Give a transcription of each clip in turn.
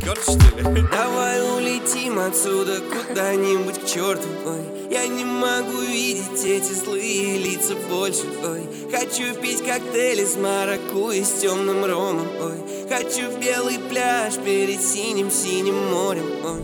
Бэткор, что ли? Давай улетим отсюда куда-нибудь к черту. Ой, я не могу видеть эти злые лица больше. Ой, хочу пить коктейли с маракуйей, с темным ромом. Ой, хочу белый пляж перед синим-синим морем. Ой,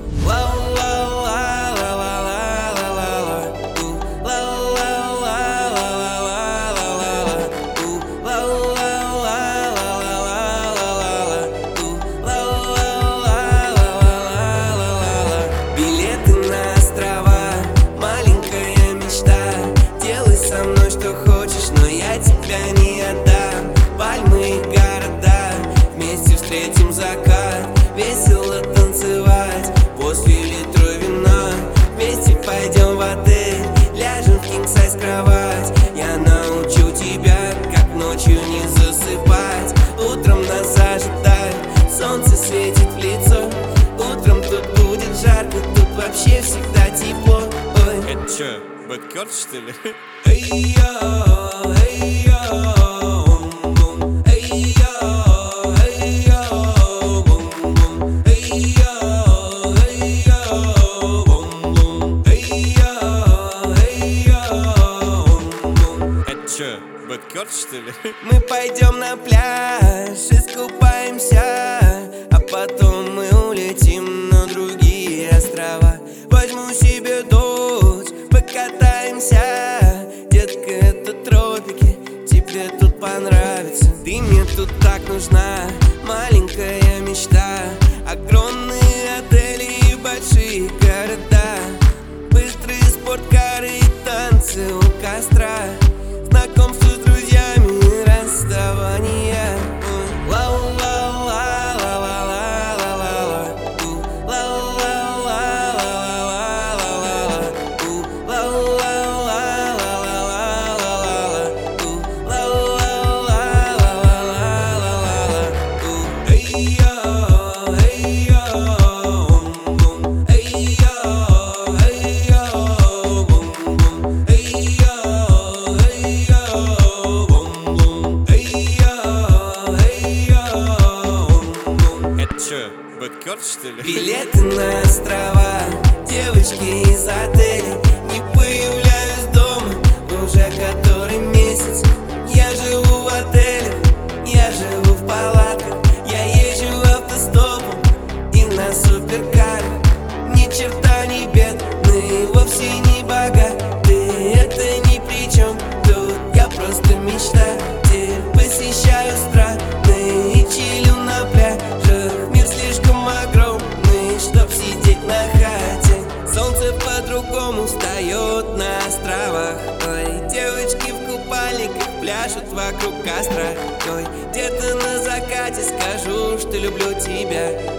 билеты на острова, маленькая мечта. Делай со мной что хочешь, но я тебя не отдам. Пальмы и города, вместе встретим закат. Весело танцевать после литра вина. Вместе пойдем в отель, ляжем в кинг-сайз кровать. Я научу тебя, как ночью не засыпать. Утром нас ожидает, солнце светит в лицо. Утром тут будет жарко, тут вообще всегда тепло. Ой. Это чё, Бэткор, что ли? Эй-йо, эй-йо, бум-бум. Эй-йо, эй-йо, бум-бум. Эй-йо, эй-йо, бум-бум. Эй-йо, эй-йо, бум-бум. Это чё, Бэткор, что ли? Мы пойдем на пляж, искупаемся, а потом мы улетим на другие острова. Возьму себе дочь, покатаемся. Детка, это тропики, тебе тут понравится. Ты мне тут так нужна, маленькая мечта. Огромные отели и большие города, быстрые спорткары и танцы у костра. Знакомство с друзьями, расставания. Бэткор, что ли? Билеты на острова, девочки из отеля. Не появляюсь дома уже который месяц. Я живу в отеле, я живу в палатках. Я езжу автостопом и на суперкаре. Ни черта не бедный, вовсе не богатый. Это ни при чем, тут я просто мечтатель. Посещаю страны и чилю на пляжах. Мир слишком огромный, чтоб сидеть на хате. Солнце по-другому встает на островах. Ой, девочки в купальниках пляшут вокруг костра. Ой, где-то на закате скажу, что люблю тебя.